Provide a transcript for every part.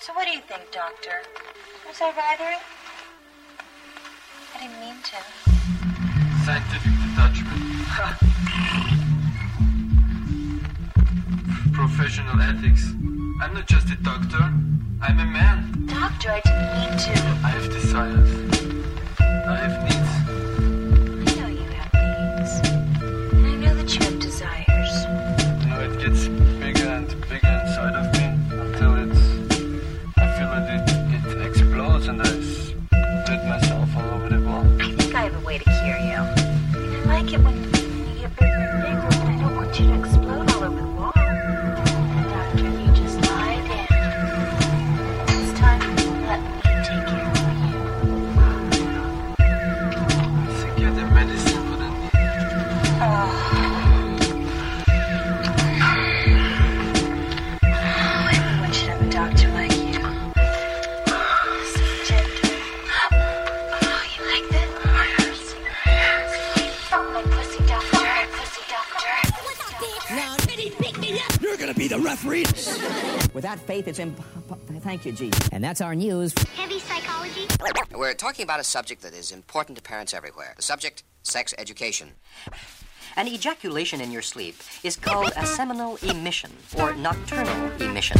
So what do you think, Doctor? Was I right? I didn't mean to. Scientific detachment. Professional ethics. I'm not just a doctor. I'm a man. Doctor, I didn't mean to. I have desires. I have needs. I know you have needs. And I know that you have desires. You know, it gets bigger and bigger inside of me until I feel that it explodes and I split myself all over the wall. I think I have a way to cure you. And I like it when you get bigger and bigger, but I don't want you to explode all over the wall. Doctor, you just lie down. This time, let me take care of you. I think you're the medicine for the need. Everyone should have a doctor like you. So gentle. Oh, you like that? Yes. Oh, my pussy doctor. You're gonna be the referee. Without faith, it's Thank you, G. And that's our news. Heavy psychology. We're talking about a subject that is important to parents everywhere. The subject, sex education. An ejaculation in your sleep is called a seminal emission or nocturnal emission.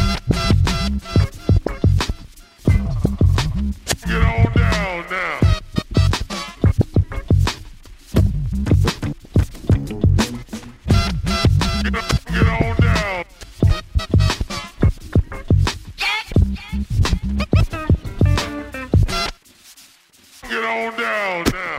Get on down now. Get on down. Get on down now.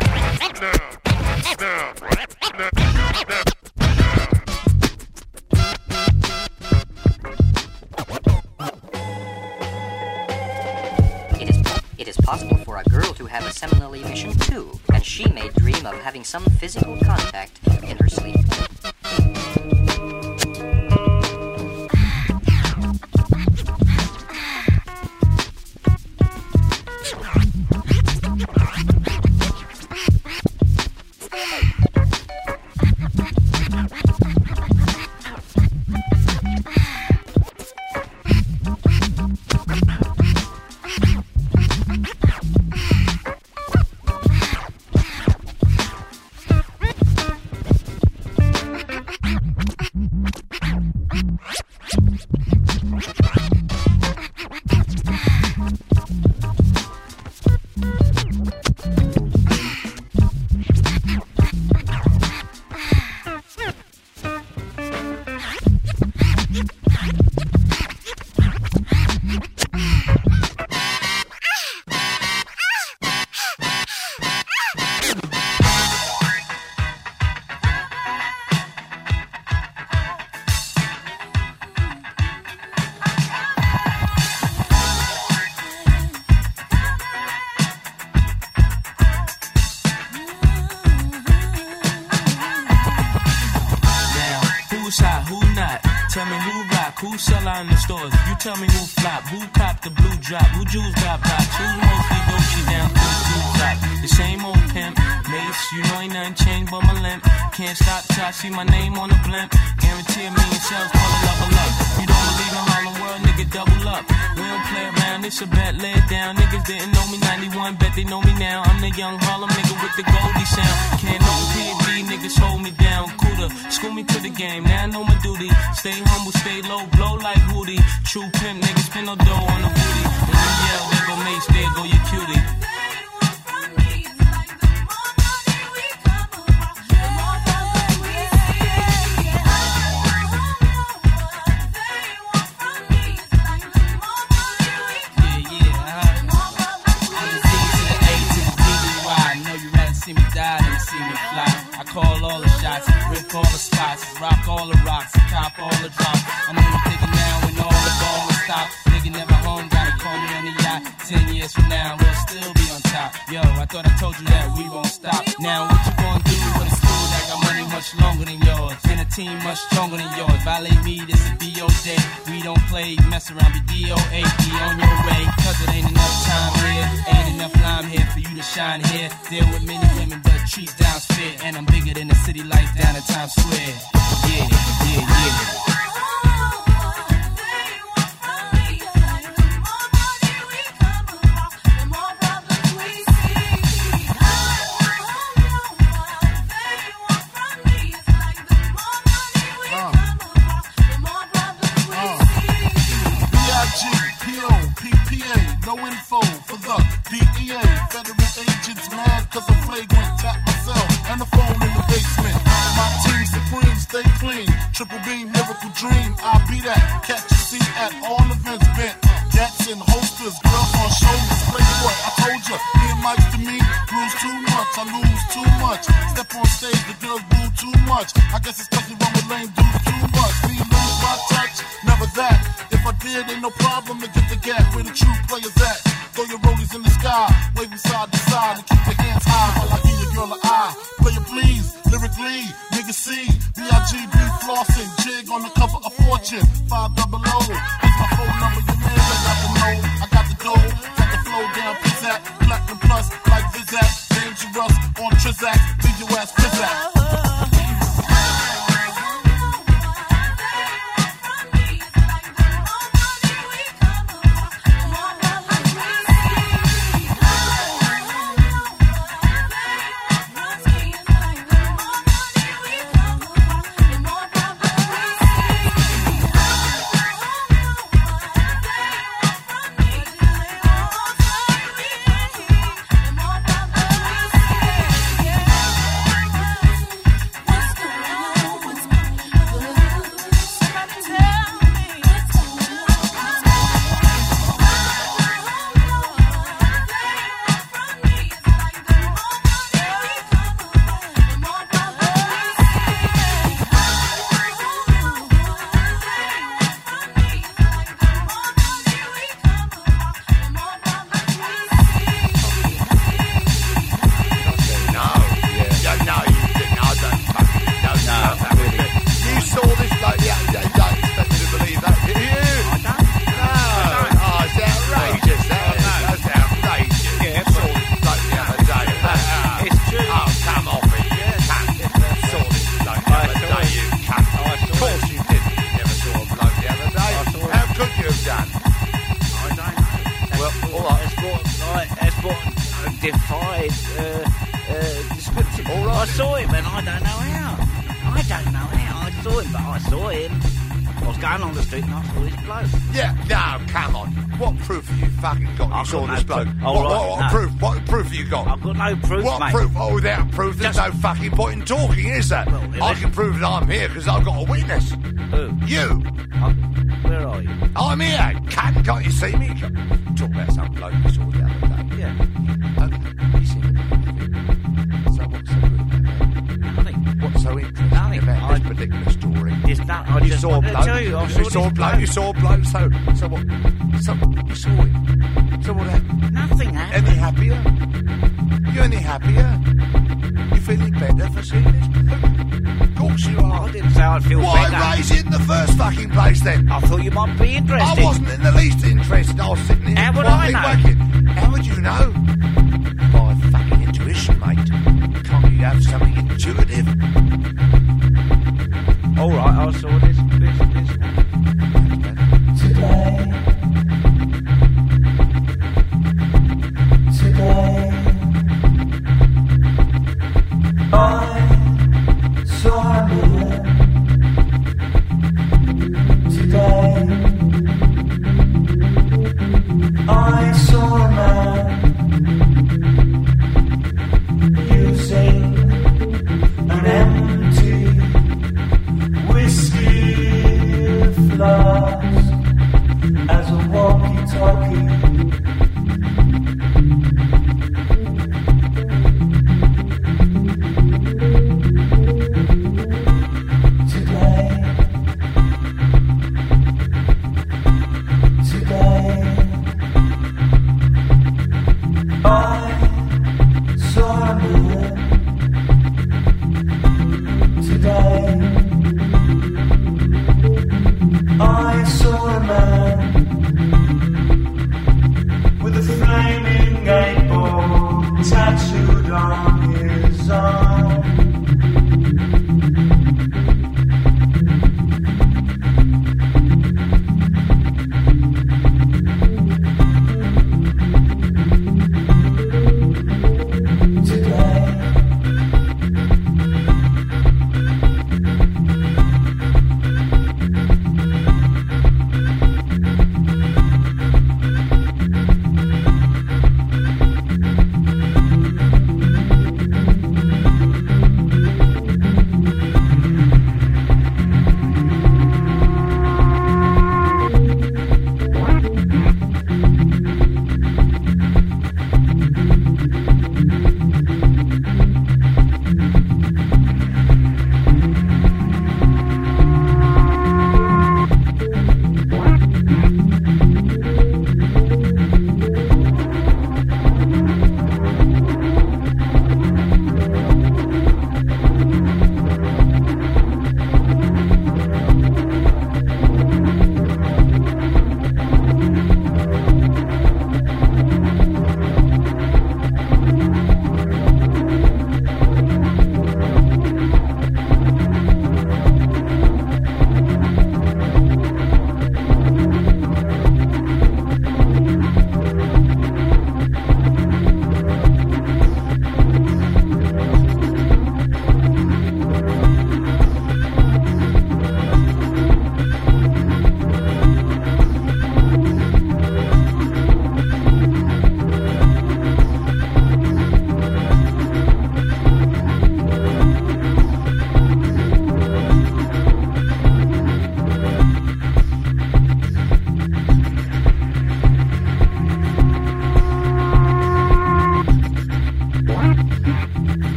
It is possible for a girl to have a seminal emission too, and she may dream of having some physical contact in her sleep. Who sell out in the stores? You tell me who flop, who cop the blue drop, who jewels got pops, who mostly Gucci down to the blue drop. The same old pimp, mace, you know ain't nothing changed but my limp. Can't stop till I see my name on the blimp. Guarantee a million sales, call it level up. You don't believe in Harlem World, nigga, double up. We don't play around, it's a bet, lay it down. Niggas didn't know me 91, bet they know me now. I'm the young Harlem nigga with the Goldie sound. Can't no P&B, niggas hold me down. Cooler, school me to the game, now I know my duty. Stay humble, stay low, blow like Woody. True pimp, niggas spin no dough on the booty. When you yell, there go Mace, there go your cutie. Call all the shots, rip all the spots, rock all the rocks, cop all the drops. I know you're thinking now when all the ball will stop. Nigga never home, gotta call me on the yacht. 10 years from now, we'll still be on top. Yo, I thought I told you that we won't stop. Now what you gonna do when it's cool? I got money much longer than yours, and a team much stronger than yours. Violate me, this a B.O. day. We don't play, mess around, be D.O.A. Be on your way, cause it ain't enough time here. Ain't enough lime here for you to shine here. Deal with many women, but treat down's fair. And I'm bigger than the city lights down at Times Square. Yeah, yeah, yeah. no info for the DEA. Federal agents mad cause I'm flagrant. Tap myself and the phone in the basement. My team supreme, stay clean. Triple beam, miracle dream. I'll be that. Catch a seat at all events bent. Gats and holsters, girls on shoulders. Playboy, I told ya. Me and Mike to me, bruise too much. I lose too much. Step on stage, the girls boo too much. I guess it's cause you run with lame dudes too much. Me lose my touch, never that. If I did, ain't no problem to get the gap where the true players at. Throw your rollies in the sky, waving side to side, and keep your hands high while I give your girl an eye. Play it please, lyrically, nigga C, B.I.G.B. flossing, jig on the cover of Fortune, 500. Here's my phone number, your man, I got the know, I got the dough, got the flow down, pizzazz, platinum plus, like Vizak, dangerous on Trizak, leave your ass pizzazz. No proof, what mate. proof? Oh, without proof, there's no fucking point in talking, is there? Well, I can prove that I'm here because I've got a witness. Who? You. Where are you? I'm here. Can't you see me? Talk about some bloke you saw the other day. Yeah. Okay. You see me? So what's so good about that? Nothing. What's so interesting about this particular story? You saw a bloke. You saw a bloke. So what? So you saw him. So what happened? Nothing happened. Any happier? You any happier? You feeling better for seeing this bloke? Of course you are. I didn't say I'd feel better. Why raise it in the first fucking place then? I thought you might be interested. I wasn't in the least interested. I was sitting here. How would I know? Working. How would you know? By fucking intuition, mate. Can't you have something intuitive? All right, I saw this. Today, I saw a million. Today, I saw a man using an empty whiskey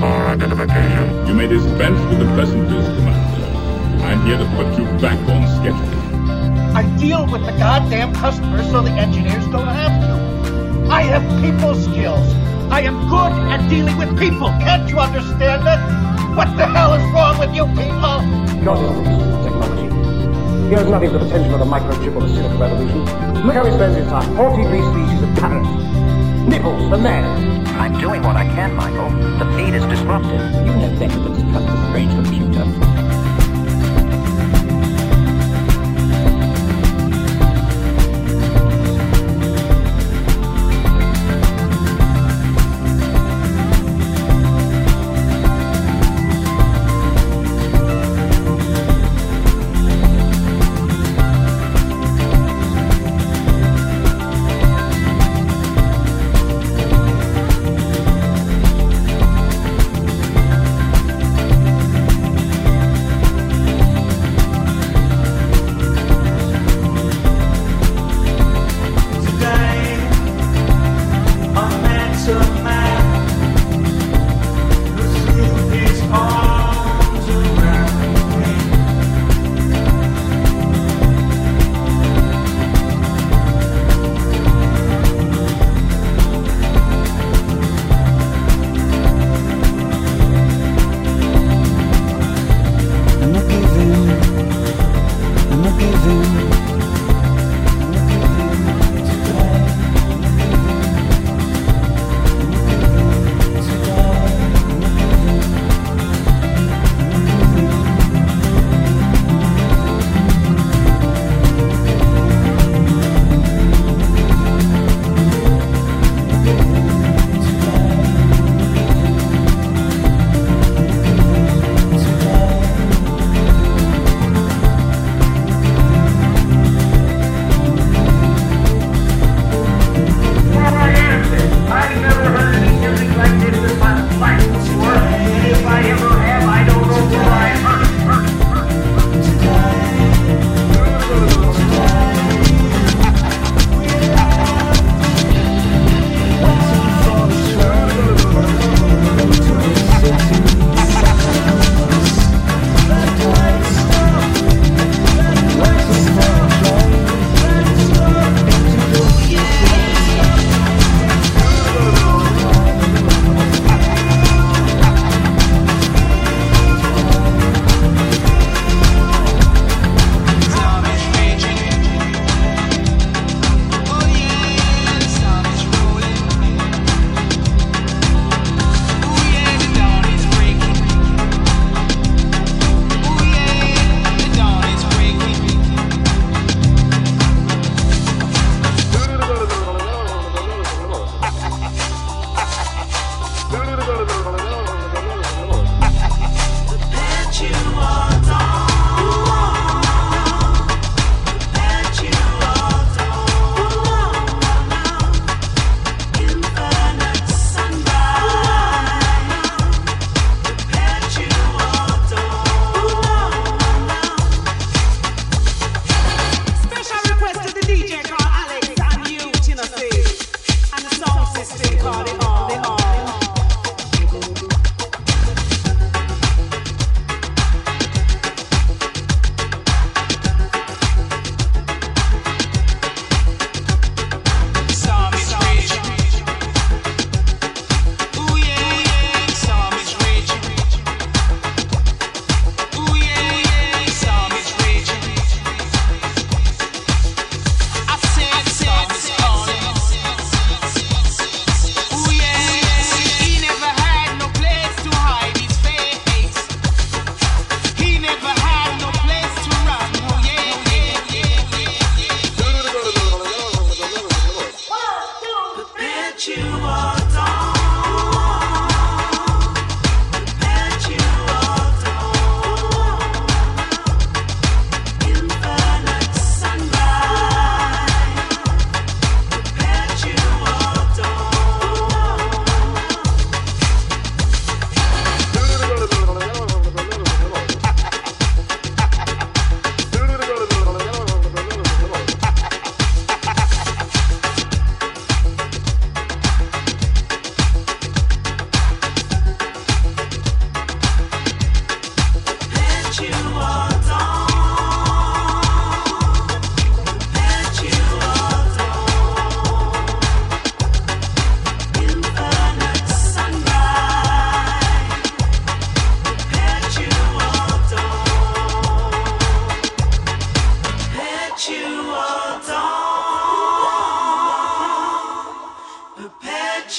my identification. You may dispense with the pleasantries, Commander. I'm here to put you back on schedule. I deal with the goddamn customers so the engineers don't have to. I have people skills. I am good at dealing with people. Can't you understand that? What the hell is wrong with you people? God is the technology. He has nothing but the potential of a microchip or the silicon revolution. Look how he spends his time. 43 species of parrots. Nipples for men. I'm doing what I can, Michael. The feed is disrupted. You know better than to trust a strange computer.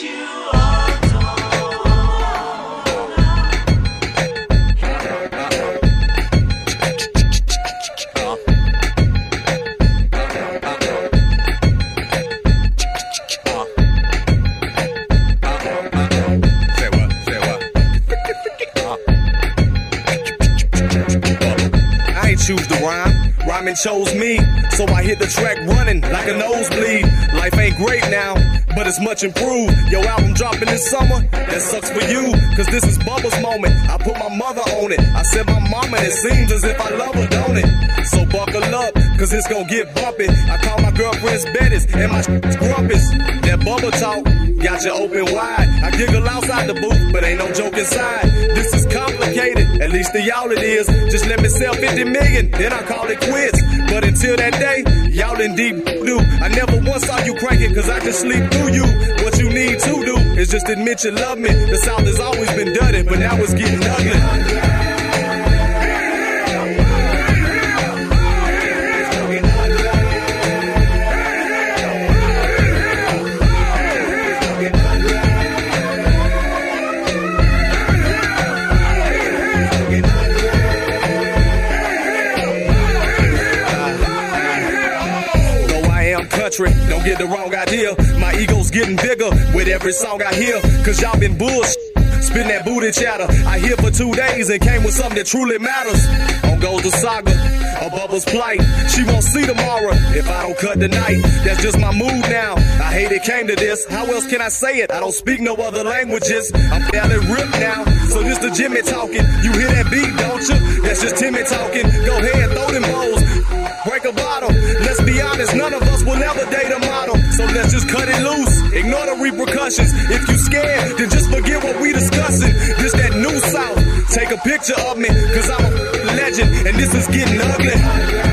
Choose the rhyme, rhyming chose me, so I hit the track running like a nosebleed. Life ain't great now, but it's much improved. Your album dropping this summer, that sucks for you, cause this is Bubba's moment. I put my mother on it, I said my mama, and it seems as if I love her, don't it? So buckle up, cause it's gonna get bumpy. I call my girlfriends Bettis, and my grumpus. That Bubba talk got you open wide. I giggle outside the booth, but ain't no joke inside. This is complicated, at least to y'all it is. Just let me sell 50 million, then I call it quits. But until that day, y'all in deep do. I never once saw you cranking, cause I can sleep through you. What you need to do is just admit you love me. The South has always been dirty, but now it's getting ugly. Don't get the wrong idea. My ego's getting bigger with every song I hear. Cause y'all been bullshit, spin that booty chatter. I here for 2 days and came with something that truly matters. On goes the saga of Bubba's plight. She won't see tomorrow if I don't cut tonight. That's just my mood now. I hate it came to this. How else can I say it? I don't speak no other languages. I'm fairly ripped now. So this the Jimmy talking. You hear that beat, don't you? That's just Timmy talking. Go ahead, throw them bowls. Break a bottle. Let's be honest, none of us will ever date a model. So let's just cut it loose. Ignore the repercussions. If you scared, then just forget what we discussing. This that new South. Take a picture of me, cause I'm a legend, and this is getting ugly.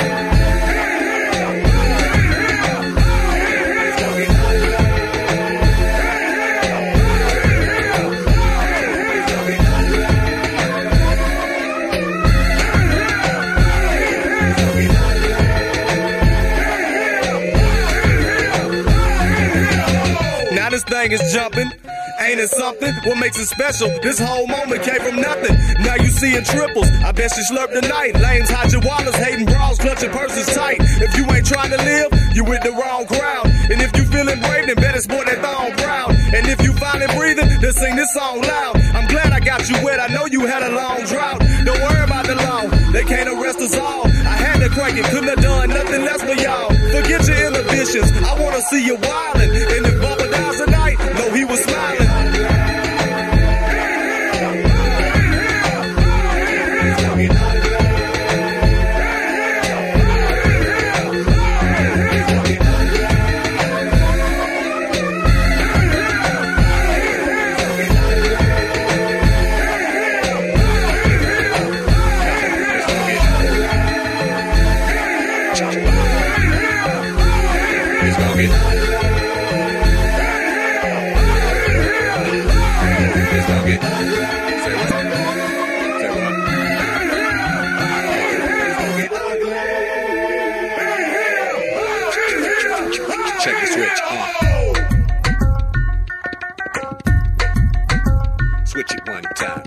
This thing is jumping, ain't it something? What makes it special? This whole moment came from nothing. Now you seeing triples, I bet she slurped tonight. Lames, hide your wallets, hating bras, clutching purses tight. If you ain't trying to live, you with the wrong crowd. And if you feeling brave, then better sport that thong proud. And if you finally breathing, then sing this song loud. I'm glad I got you wet, I know you had a long drought. Don't worry about the law, they can't arrest us all. I had to crank it, couldn't have done nothing less for y'all. Forget your inhibitions, I wanna see you wildin'. And if Bubba dies tonight, know he was smiling. Check the switch. Switch it one time.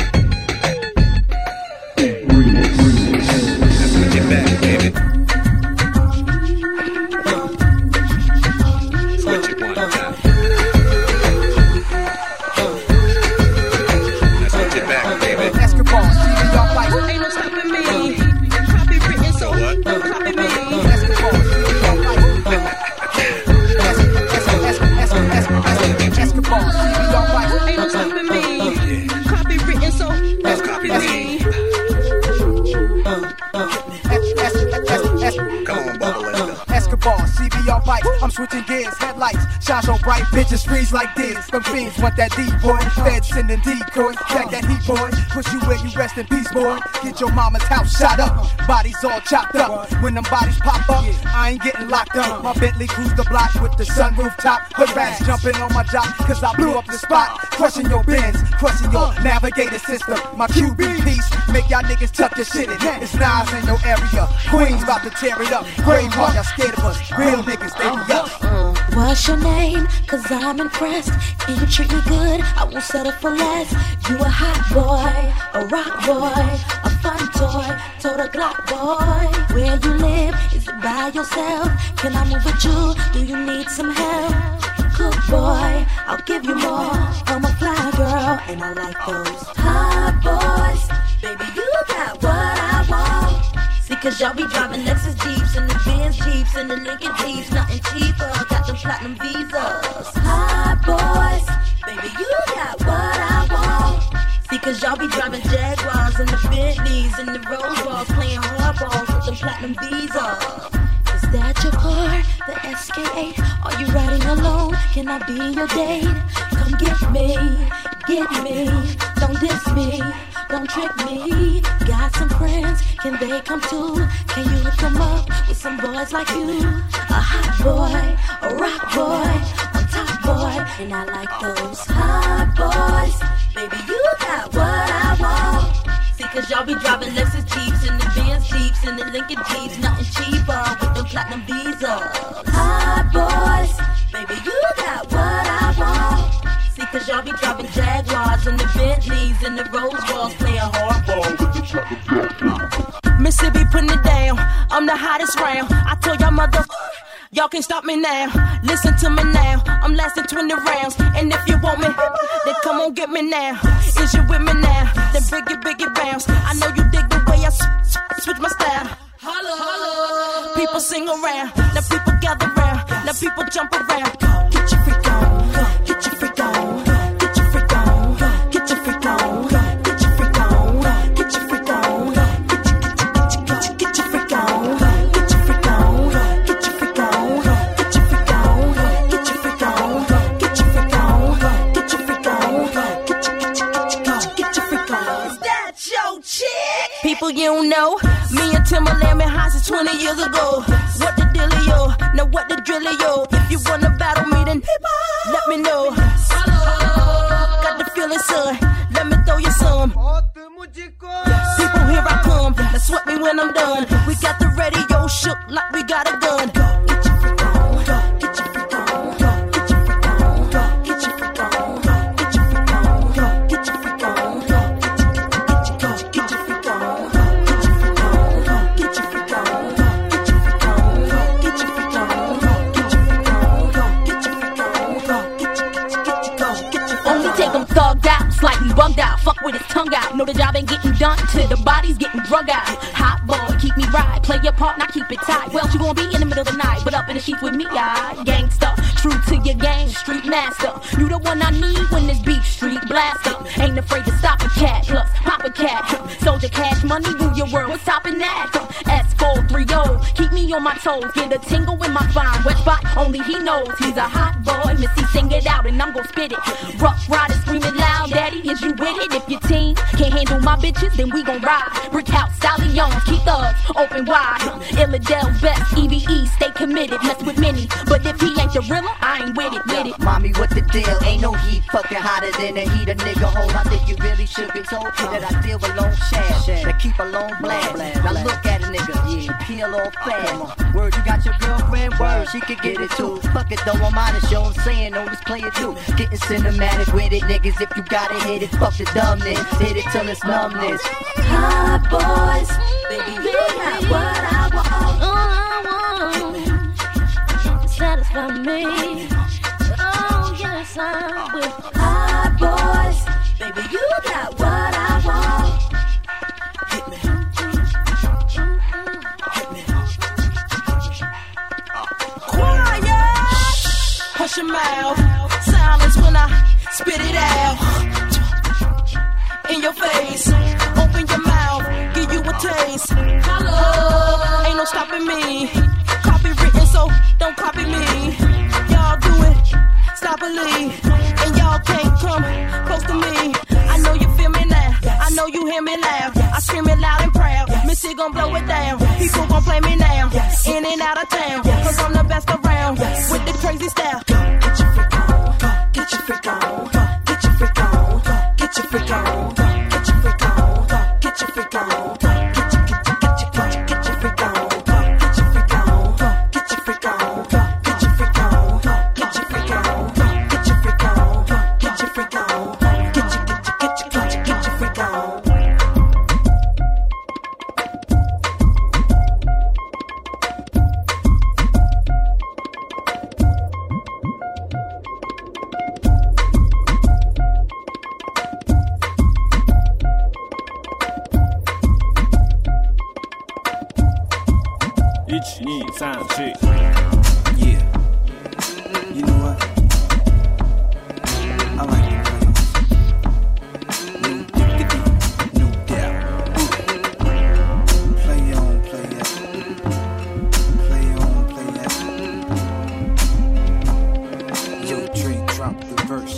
Now switch it back, baby. Switch it one time. Now switch it back, baby. Escobar, see y'all like ain't no stopping me. Copywritten, so what? Don't copy me. Escobar, y'all like Escobar, see y'all like ain't no stopping me. Copywritten, so don't copy me. Come on, Bubba, let's go. Escobar, CBR bike, I'm switching gears, headlights, shine so bright, bitches freeze like this. Them fiends want that deep boy, feds sending decoys, check that heat boy, push you where you rest in peace boy. Get your mama's house shot up, bodies all chopped up. When them bodies pop up, I ain't getting locked up. My Bentley cruise the block with the sunroof top. Hood rats jumping on my job, cause I blew up the spot. Crushing your bins, crushing your navigator system. My QB piece, make y'all niggas tuck your shit in. It's Nas in your area, Queens about to tear it up. Braveheart, y'all scared of us. Real niggas, they be up. What's your name? Cause I'm impressed. Can you treat me good? I won't settle for less. You a hot boy, a rock boy, a fun toy, total Glock boy. Where you live? Is it by yourself? Can I move with you? Do you need some help? Good boy, I'll give you more. I'm a fly girl, and I like those hot boys. Baby, you got what I want. See, cause y'all be driving Lexus Jeeps and the Benz Jeeps and the Lincoln Jeeps. Nothing cheaper, got them platinum visas. Hot boys, baby, you got what I want. See, cause y'all be driving Jaguars and the Bentleys and the Rolls Royce, playing hardballs with them platinum visas. Is that your car, the SK8? Are you riding alone? Can I be your date? Come get me, don't diss me, don't trick me. Got some friends, can they come too? Can you hook them up with some boys like you? A hot boy, a rock boy, a top boy, and I like those hot boys. Baby, you got what I want. See, cause y'all be driving Lexus Jeeps and the Benz Jeeps and the Lincoln Jeeps. Nothing cheaper with them platinum visas. Hot boys, baby, you got what I want. See, cause y'all be driving Jaguars and the Bentleys and the Rolls Royce, playing hardball with the platinum. Mississippi putting it down, I'm the hottest round. I told y'all mother, y'all can't stop me now. Listen to me now, I'm lasting 20 rounds. And if you want me, then come on get me now. Is you with me now? Then biggie bounce. I know you dig the way I switch my style. Holla, holla. People sing around, now people gather round, now people jump around. Get your freak on, get your freak on, get your freak on, get your freak on, get your freak on, get your freak on, get your freak on, get your freak on, get your freak on, get your freak on, get your freak on, get your freak on, get your freak on, get your freak on. Is that your chick? People you don't know, me and Timberland been high since 20 years ago. What the dealio? Now what the drillio? If you wanna battle me, then let me know. Got the feeling, son. Let me throw you some. People, here I come. Now sweat me when I'm done. We got the radio shook like we got a gun. Get your freak on, get your freak on, get your freak on, get your freak on, get your freak on, get your freak on, get your freak on, get your freak on, get your freak on, get your freak on, get your freak on, get your only take them thugged out, slightly bugged out. Fuck with his tongue out. Know the job ain't getting done till the body's getting drug out. Hot boy, keep me right. Play your part, not keep it tight. Well, you gonna be in the middle of the night, but up in the sheets with me, I gangsta. True to your game, street master. You the one I need when this beef street blaster. Ain't afraid to stop a cat, plus pop a cat. Soldier cash money, rule your world. What's stopping that? S430, keep me on my toes. Get a tingle in my spine. Wet spot, only he knows. He's a hot boy. Missy, sing it out and I'm gon' spit it. Rough rider screaming loud, daddy, is you with it? If your team can't handle my bitches, then we gon' ride. Brick house, stallions, keep thugs open wide. Illadale's best, EVE, stay committed. Mess with many, but if he ain't the realer, I ain't with it. Mommy, what the deal? Ain't no heat fucking hotter than a heat a nigga hold. I think you really should be told that I deal with long shaft, that keep a long blast. Now look at a nigga, yeah, peel off fast. Word, you got your girlfriend, word, she could get it too. Fuck it though, I'm honest, yo, I'm saying, no, let's play it too. Getting cinematic with it, niggas, if you gotta hit it, fuck the dumbness, hit it till it's numbness. Hot boys, baby, you got what I want. All I want, satisfy me. Oh yes, I will. Hot boys, baby, you got what I want. Hit me. Quiet. Hush your mouth. Silence when I spit it out. In your face, open your mouth, give you a taste. Hello, ain't no stopping me. Copywritten, so don't copy me. Y'all do it, sloppily, and y'all can't come close to me. I know you feel me now, I know you hear me loud. I scream it loud and proud. Missy gon' blow it down. People gon' play me now, in and out of town. Cause I'm the best around, with the crazy style. Get your freak on, get your freak on, get your freak on, get your freak on. 1、2、3、4 Yeah. You know what? I like the playoffs. No diggity, no doubt. Play on, play out. Play on, play out. Yo, Dre, drop the verse.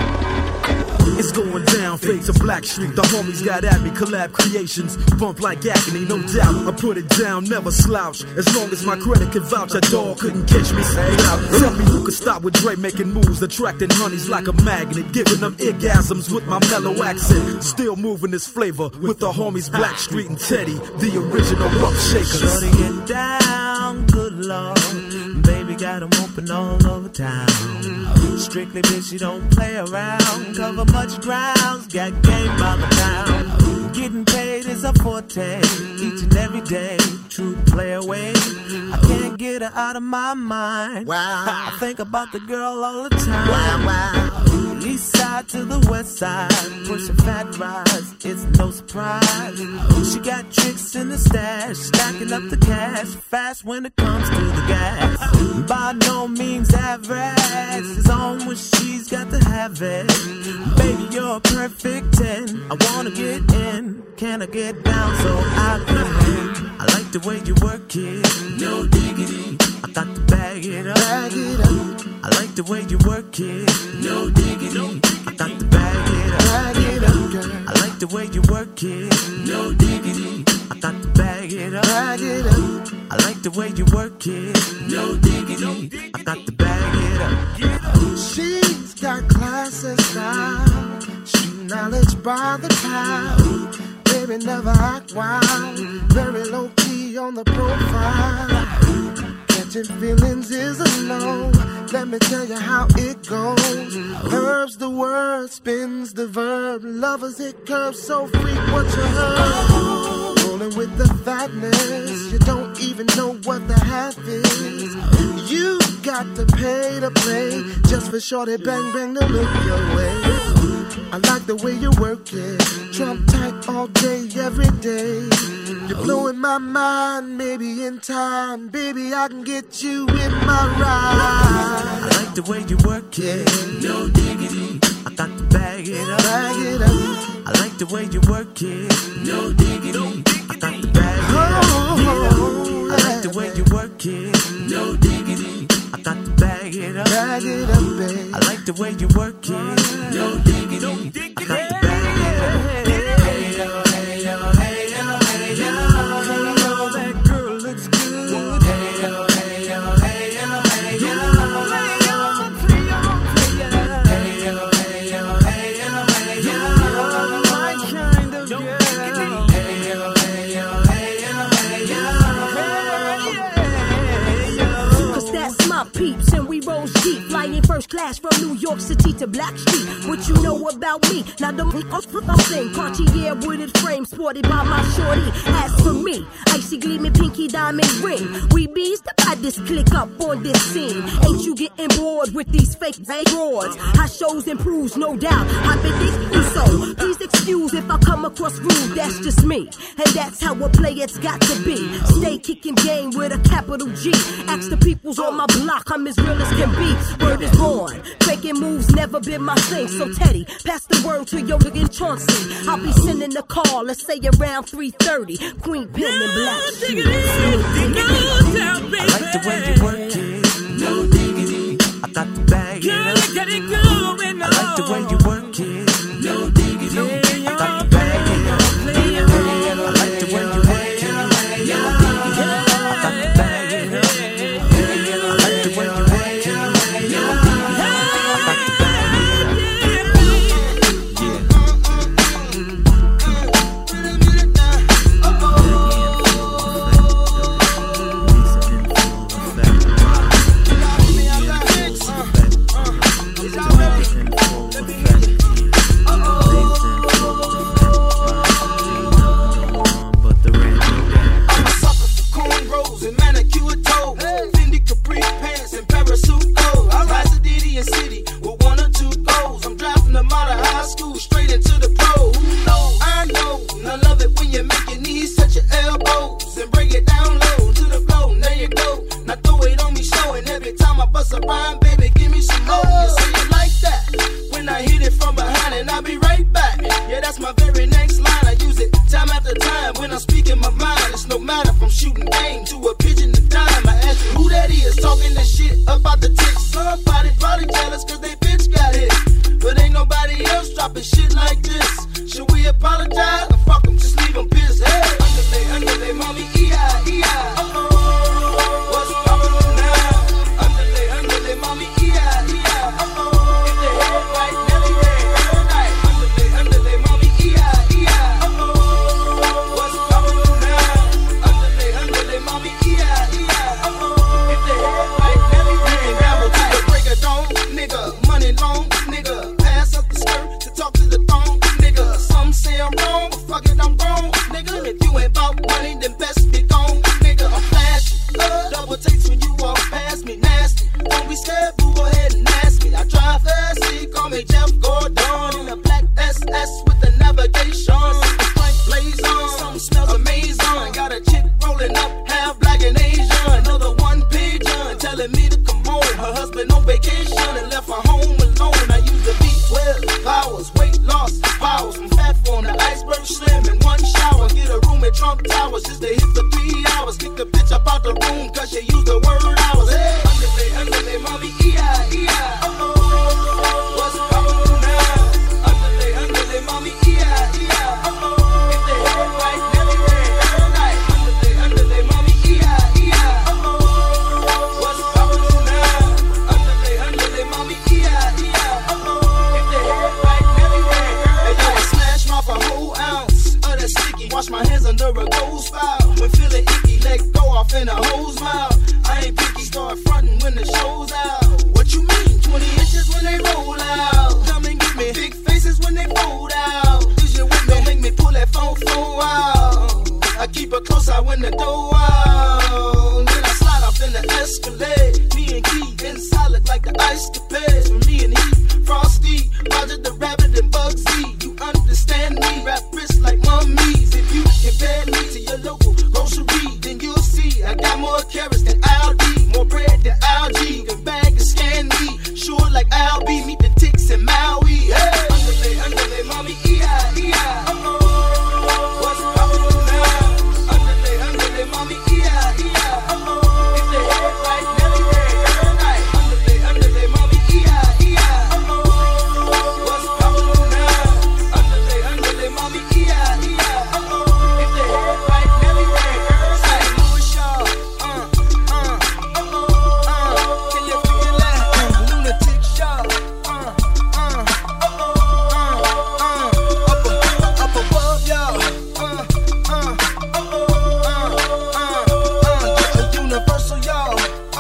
It's going down, fade to Black Street. The homies got at me, collab creations. Bump like agony, no doubt. I put it down, never slouch. As long as my credit can vouch, a dog couldn't catch me. Say out. Tell me who could stop with Dre making moves, attracting honeys like a magnet, giving them orgasms with my mellow accent. Still moving this flavor with the homies Black Street and Teddy, the original rough shakers. Shorty get down, good lord. Baby got 'em open all over town. Strictly bitch, you don't play around. Cover much grounds, got game by the pound. Getting paid is a forte, each and every day. True play away. I can't get her out of my mind. Wow. I think about the girl all the time. Wow, wow. East side to the west side, pushing fat rides, it's no surprise. She got tricks in the stash, stacking up the cash, fast when it comes to the gas. By no means average, it's on when she's got to have it. Baby, you're a perfect 10, I wanna get in, can I get down so I can win? I like the way you work it, no diggity, I got to bag it up. Bag it up. I like the way you work it, no diggity, I got to bag it up. Bag it up, girl. I like the way you work it, no diggity, I got to bag it up. Bag it up. I like the way you work it, no diggity, I got to bag it up. She's got class and style, street knowledge by the pound. Baby never act wild, very low key on the profile. Catching feelings is a no. Let me tell you how it goes. Herbs the word, spins the verb. Lovers hit curves so frequent you heard. Rolling with the fatness, you don't even know what the half is. You got to pay to play, just for shorty bang bang to look your way. I like the way you work it, Trump tight all day, every day. You're blowing my mind, maybe in time, baby I can get you in my ride. I like the way you work it, no diggity, I got to bag it up. Bag it up. I like the way you work it, no diggity, I got to bag it up. I like the way you work it, no diggity, I got to bag it up. Bag it up, babe. I like the way you work it, no diggity, I got to bag it up. Hey yo, hey yo, hey yo, hey yo, that girl looks good. Hey yo, hey yo, hey yo, hey yo, hey yo, hey yo, hey yo, hey yo, my kind of girl. Hey yo, hey yo, hey yo, hey yo, 'cause that's my peeps and we roll deep, flying first class from New York City to Black Street. What you know about me? Now the thing, Cartier wooded frame sported by my shorty. As for me, icy gleaming pinky diamond ring. We bees to buy this click up on this scene. Ain't you getting bored with these fake broads? How shows improves, no doubt. I've been thinking so. Please excuse if I come across rude. That's just me, and that's how a player's got to be. Stay kicking game with a capital G. Ask the peoples on my block, I'm as real as can be. Word is born, faking moves never been my thing. So Teddy, pass the word to your nigga Chauncey. I'll be sending a call, let's say around 3:30. Queen Pen and Black Street. I like the way you work it, no diggity, I got to bag it up. I like the way you work it, no diggity, I got to bag it up. I like the way you work it, no diggity, I got to bag it up. I like the way you work it, no diggity, I got to bag it up. everybody else dropping shit like this. Should we apologize or fuck them, just leave them pissed? Hey, underlay, mommy, E-I. What's poppin' now? Underlay, mommy, E-I. If the head right, Nelly red, her night. Underlay, mommy, E-I. What's poppin' now? Underlay, mommy, E-I. If the head right, Nelly red, gamble to the break of dawn, nigga. Money long, nigga. Pass up the skirt to talk to the thong, nigga. Some say I'm wrong, but fuck it, I'm grown, nigga. If you ain't about money, then best be gone, nigga. I'm flashy, double takes when you walk past me, nasty. Don't be scared, boo, go ahead and ask me. I drive fast, see, call me Jeff Gordon. In a black SS with the navigation. Frank blaze on, something smells amazing. Got a chick rolling up, half black and Asian. Another one pigeon telling me to come home. Her husband on vacation and left her home alone. I use the B12 powers, weight loss powers. From fat form to iceberg slim in one shower. Get a room at Trump Towers just to hit the 3 hours. Kick the bitch up out the room cause she used the word hours. Hey, underlay, mommy, E-I. What's poppin' now? Underlay, mommy, E-I. If the head right, Nelly red, her night. Underlay, mommy, E-I. What's poppin' now? Underlay, mommy, E-I. If the head right, Nelly red, her night. I smash mouth a whole ounce of that sticky. Wash my hands under a gold spout. When feeling icky, let go off in a hose mouth. I ain't picky, start frontin' when the show's out. What you mean? 20 inches when they roll out. Come and get me. Big faces when they fold out. Is you with me? Don't make me pull that phone out. I keep it close out when the door out. Then I slide off in the Escalade. Me and Key inside look like the ice capades. For me and he, Frosty, Roger the Rabbit and Bugsy. You understand me? Rap wrist like mummies. If you compare me to your local grocery, then you'll see I got more carrots than Aldi, more bread than algae. You can bag and scan me, sure like Albie. Meet the ticks in Maui. Hey, underlay, mommy, E-I. What's poppin' now? Underlay, mommy, E-I. If the head right, Nelly red, her night. Underlay, mommy, E-I. What's poppin' now? Underlay, mommy, E-I. If the head right, Nelly red, her night. Louis Shaw, can you feel that? Lunatic Shaw, up above y'all, universal y'all,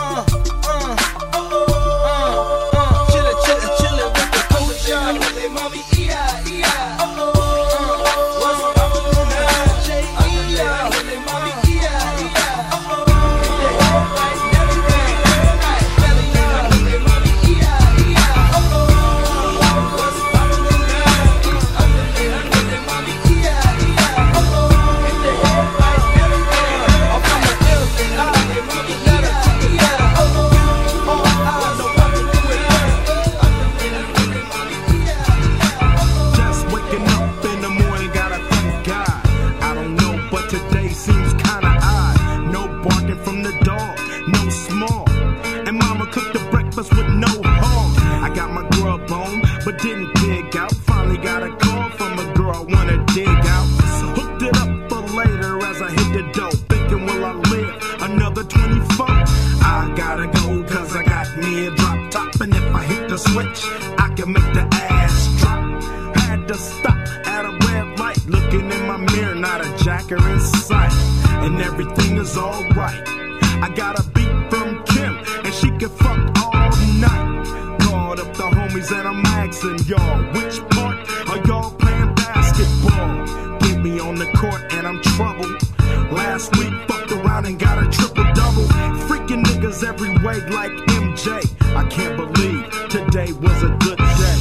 chillin' with the coach y'all. Underlay, mommy, E-I. What's poppin' now? J.E. Underlay, mommy, E-I. If the head right, Nelly red, her night. Underlay, mommy, E-I. What's poppin' now? Underlay, mommy, E-I. If the head right, Nelly red, I'm from the hills, underlay, mommy, E-I. All eyes are walking through it. Underlay, mommy, E-I. Just waking up in the morning, gotta thank God. I don't know, but today seems kinda odd. No barking from the dog, no small. And mama cooked the breakfast with no hog. I got my grub on, but didn't dig out. Finally got a call from a girl I wanna dig out. Hooked it up for later as I hit the dough. Thinking, will I live another 24? I gotta go, cause I got me a drop top. And if I hit the switch, I can make the ass drop. Had to stop at a red light, looking in my mirror, not a jacker in sight. And everything is alright. I got a beat from Kim, and she can fuck all night. Called up the homies and I'm asking y'all, which part are y'all playing basketball? Get me on the court and I'm troubled. Last week fucked around and got a triple-double. Freaking niggas every way like MJ. I can't believe today was a good day.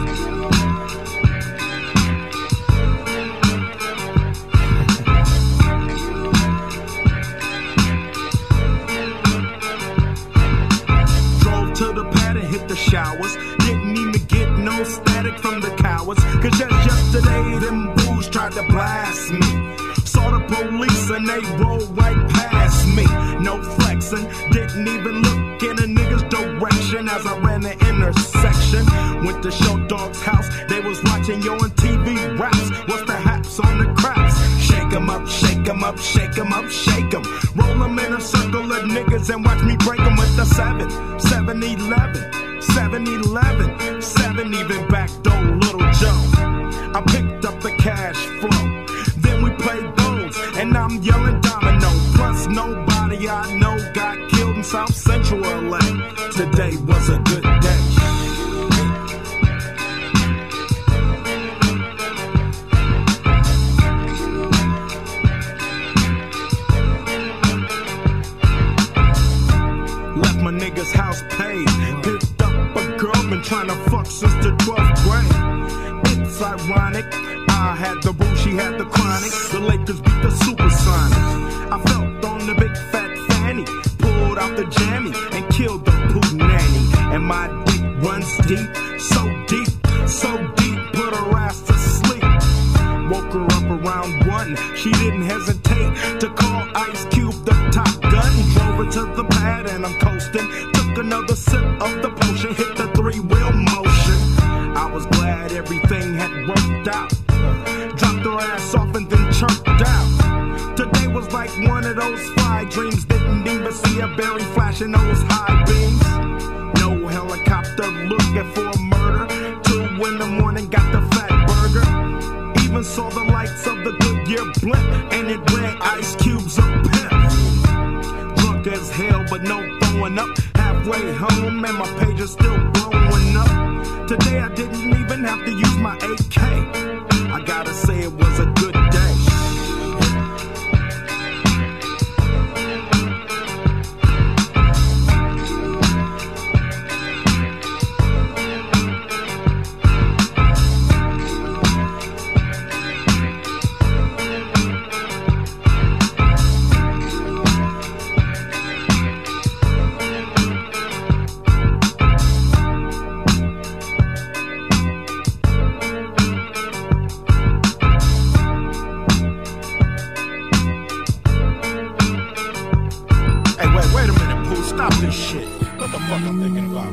Drove to the pad and hit the showers. Didn't even get no static from the cowards. Cause just yesterday them booze tried to blast me. Saw the police and they rolled right past me. No flexing, didn't even look in a nigga's direction as I ran the intersection. Went to Show Dog's house, they was shake 'em up, shake 'em up, shake 'em. Roll 'em in a circle of niggas and watch me break 'em with the 7-11, 7-11, 7 even back door Little Joe. I picked up the cash flow, then we played those, and I'm yelling domino. Plus nobody I know got killed in South Central LA. Today was a good day. Left my nigga's house paid, picked up a girl, been trying to fuck since the 12th grade. It's ironic, I had the boo, she had the chronic. The Lakers beat the Supersonics. I felt on the big fat fanny, pulled out the jammy and killed the poo nanny. And my dick runs deep, so deep, so deep, put her ass to sleep. Woke her up around 1, she didn't hesitate to call Ice Cube the top gun. Drove her to the pad and I'm coasting. Took another sip of the potion, hit the 3-wheel motion. I was glad everything had worked out. Dropped her ass off and then chirped out. Today was like one of those fly dreams. Didn't even see a berry flashing those high beams. No helicopter looking for a murder. 2 in the morning, got the fat burger. Even saw the lights of the Goodyear blimp, and it read Ice Cube's a pimp. Drunk as hell, but no throwing up. Halfway home, and my page is still blowing up. Today I didn't even have to use my AK. I gotta say it was a good day. Wait a minute, Pooh, stop this shit. What the fuck I'm thinking about?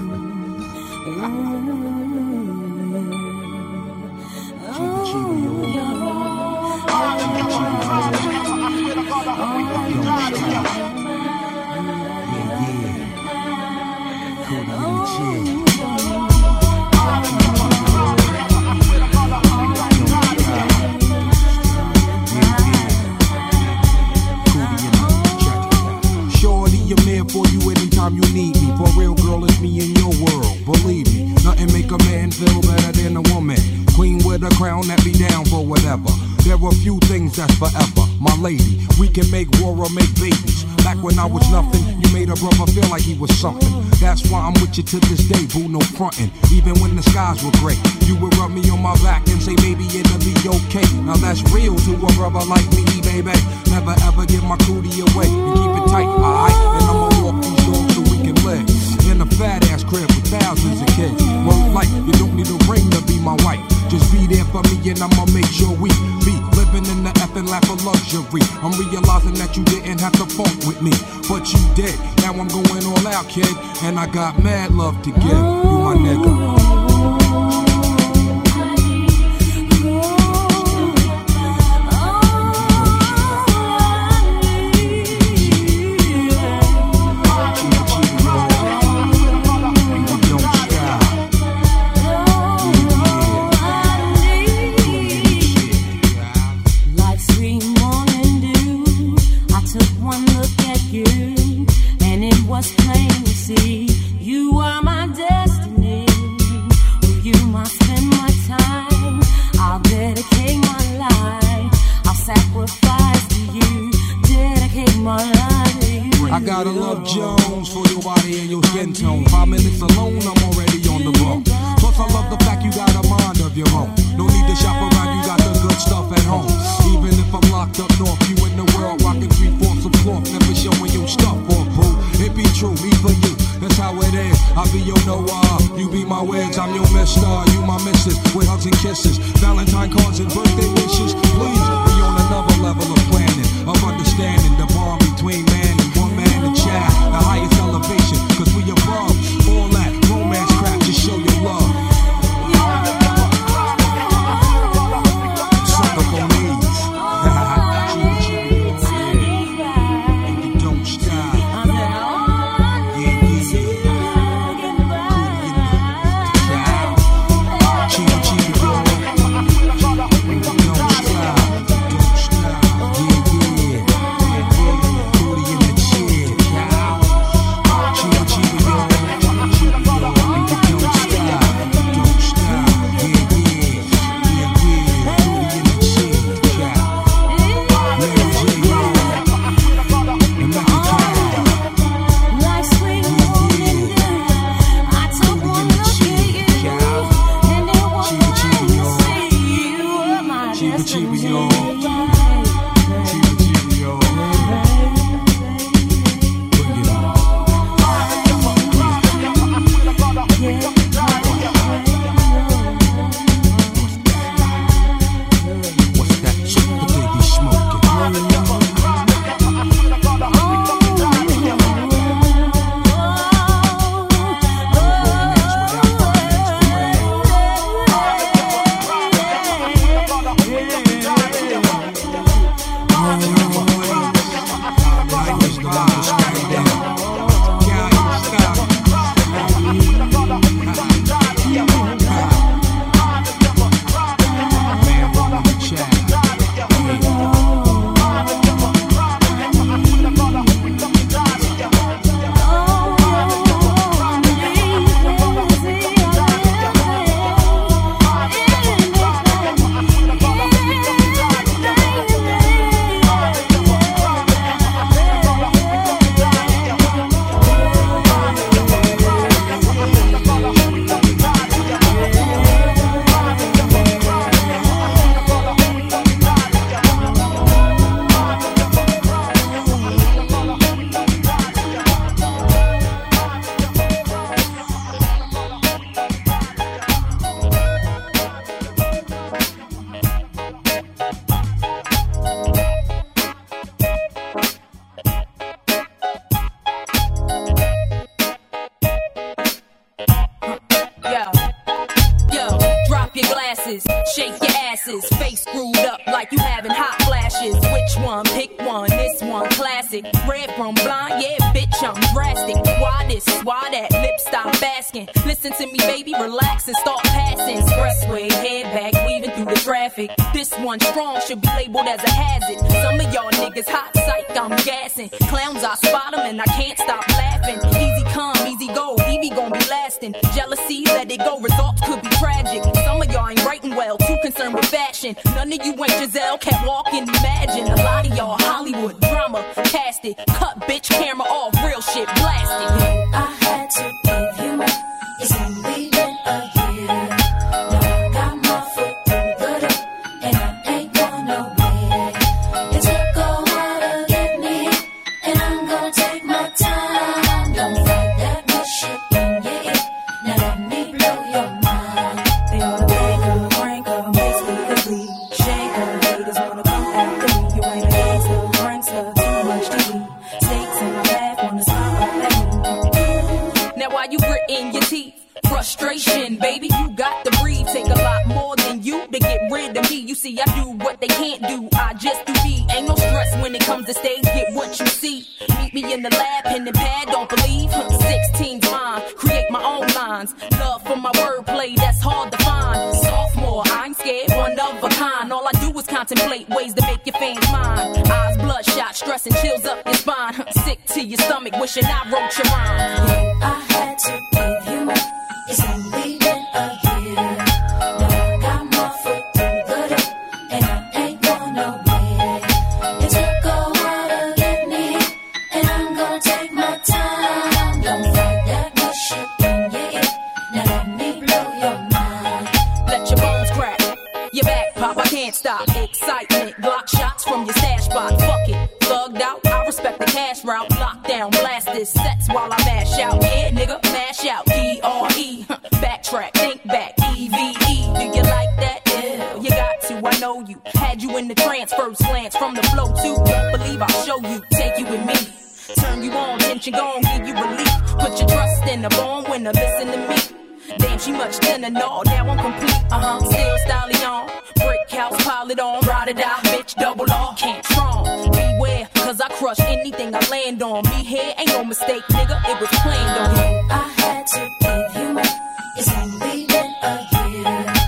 For you anytime you need me. For real, girl, it's me in your world. Believe me, nothing make a man feel better than a woman. Queen with a crown that be down for whatever. There are few things that's forever. My lady, we can make war or make babies. Back when I was nothing, you made a brother feel like he was something. That's why I'm with you to this day, boo, no frontin'. Even when the skies were gray, you would rub me on my back and say, baby, it'll be okay. Now that's real to a brother like me, baby. Never ever give my cootie away and keep it tight, alright? And I'ma walk these dogs so we can live in a fat ass crib with thousands of kids. Word like, you don't need a ring to be my wife. Just be there for me and I'ma make sure we be living in the effing lap of luxury. I'm realizing that you didn't have to funk with me, but you did. Now I'm going all out, kid, and I got mad love to give. You my nigga. I gotta love Jones for your body and your skin tone. 5 minutes alone, I'm already on the ball. Plus, I love the fact you got a mind of your own. No need to shop around, you got the good stuff at home. Even if I'm locked up north, you in the world rocking 3/4 of cloth, never showing your stuff off, boo. It be true, me for you, that's how it is. I be your Noah, you be my Wigs, I'm your Mister, you my Missus, with hugs and kisses, Valentine cards and birthday wishes. Please, we on another level of planning, of understanding the bond between man and woman and child, the highest elevation, cause we above all that romance crap, just show your love. Suck up on these. chibi, y'all. Chibi, y'all. Bring it on. What's that shit that they be smoking? Shake your asses, face screwed up like you having hot flashes. Which one? Pick one, this one classic. Red from blind, yeah, bitch, I'm drastic. Why this, why that, lip stop basking. Listen to me, baby, relax and start passing. Expressway, head back, weaving through the traffic. This one strong should be labeled as a hazard. Some of y'all niggas hot psych, I'm gassing. Clowns, I spot them and I can't stop laughing. Easy come, easy go, Evie gon' be lasting. Jealousy, let it go, results could be tragic. Some of y'all ain't writing well, too concerned with fashion. None of you ain't Giselle, can't walk and imagine. A lot of y'all Hollywood drama, cast it. Cut bitch camera off, real shit blasted. I had to give you more. It's only been a year. Now I got my foot through the door, and I ain't going nowhere. It took a while to get me, and I'm gonna take my time. Don't fight that bullshit in your ear. Now let me blow your mind. They wanna break her, crank her, make me ugly. Shake her, haters wanna come after me. You ain't a gangster, prankster, too much to eat. Snakes in my bath, wanna smile at me. Now why you gritting your teeth? Frustration, baby, you got to breathe. Take a lot more than you to get rid of me. You see, I do what they can't do, I just do me. Ain't no stress when it comes to stage, get what you see. Meet me in the lab, pen and pad, don't believe. 16's mine, create my own lines. Love for my wordplay, that's hard to find. Sophomore, I ain't scared, one of a kind. All I do is contemplate ways to make your fans mine. Eyes bloodshot, stress and chills up your spine. Sick to your stomach, wishing I wrote your rhyme. I had to give you more. It's only been a year. Now I got my foot through the door, and I ain't going nowhere. It took a while to get me, and I'm gonna take my time. Don't fight that bullshit in your ear. Now let me blow your mind. Let your bones crack, your back pop, I can't stop. Excitement, Glock shots from your stash spot. Fuck it, thugged out, I respect the cash route. Lockdown, blast this sets while I mash out. Yeah, nigga, mash out. D-R-E, backtrack, think back. E-V-E, do you like that? Yeah, you got to, I know you. Had you in the trance, first glance from the flow too. Don't believe I'll show you, take you with me. Turn you on, tension gon' give you relief. Put your trust in the born winner, listen to me. Damn, she much thinner, no, now I'm complete. Still stallion, brick house, pile it on. Ride or die, bitch, double R, can't strong. Beware, cause I crush anything I land on. Me here ain't no mistake, nigga, it was planned on. I had to give you more. It's only been a year.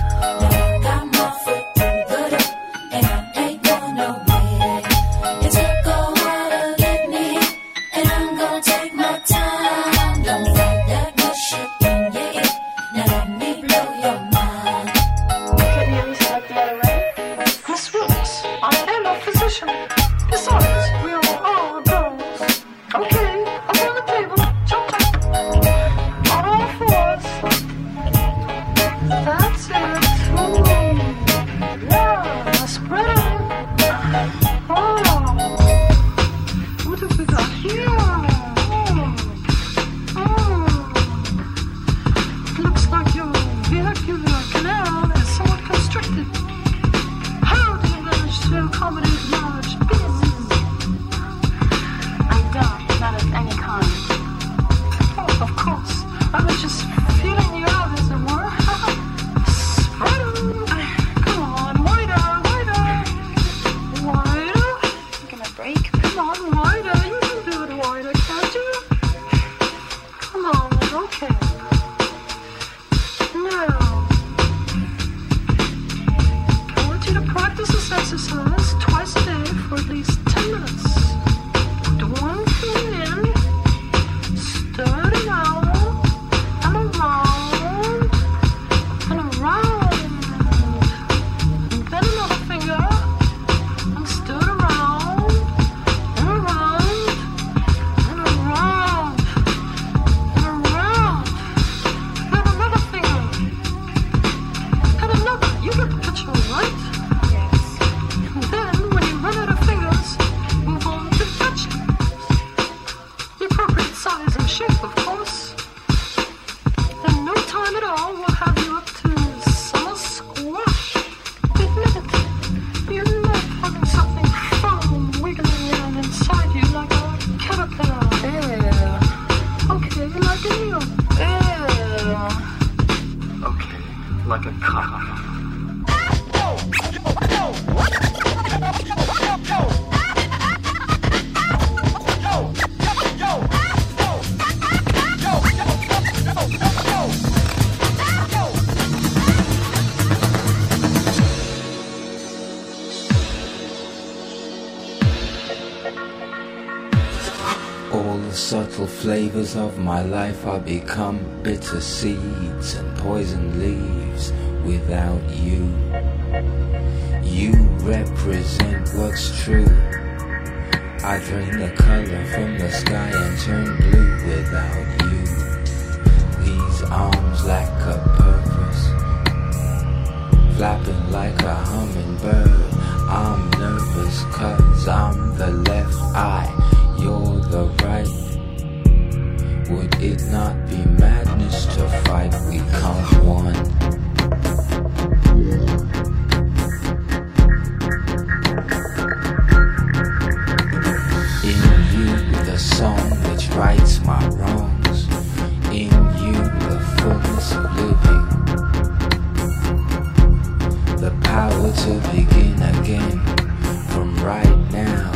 Now I got my foot through the door, and I ain't going nowhere. It took a while to get me, and I'm gonna take my time. Don't fight that bullshit in your ear. Now let me blow your mind. Can you recite the letter A? Miss Willis, I am a physician. Besides, we are all girls. Okay, up on the table, jump up. On all fours. exercise twice a day for at least 10 minutes. Put one foot in, stir it around, and around, and around. And then another finger, and stir it around, and around, and around, and around. Then another finger, and another. You get the picture, right? And then, when you run out of fingers, move on to vegetables. The appropriate size and shape, of course. In no time at all, we'll have you up to summer squash. Admit it. You love having something firm wiggling around inside you like a caterpillar. Yeah. Okay, like an eel. Yeah. Okay, like a cock. All the subtle flavors of my life are become bitter seeds and poison leaves without you. You represent what's true. I drain the color from the sky and turn blue without you. These arms lack a purpose, flapping like a hummingbird. I'm nervous 'cause I'm the left eye, you're the right. Would it not be madness to fight? We count one. In you, the song which rights my wrongs. In you, the fullness of living. The power to begin again from right now.